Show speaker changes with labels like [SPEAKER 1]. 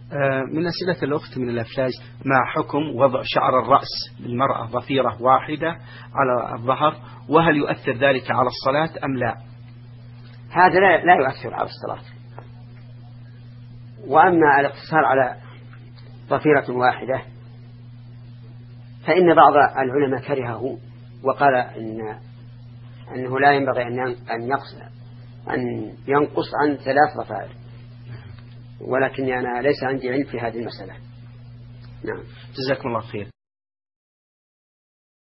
[SPEAKER 1] من أسئلة الأخت من الأفلاج: ما حكم وضع شعر الرأس للمرأة ضفيرة واحدة على الظهر، وهل يؤثر ذلك على الصلاة أم لا؟
[SPEAKER 2] هذا لا يؤثر على الصلاة. وأما الاقتصار على ضفيرة واحدة فإن بعض العلماء كرهه وقال أنه لا ينبغي أن ينقص عن 3 ضفائر، ولكن أنا ليس عندي علم في هذه المسألة. نعم.
[SPEAKER 1] جزاكم الله خير.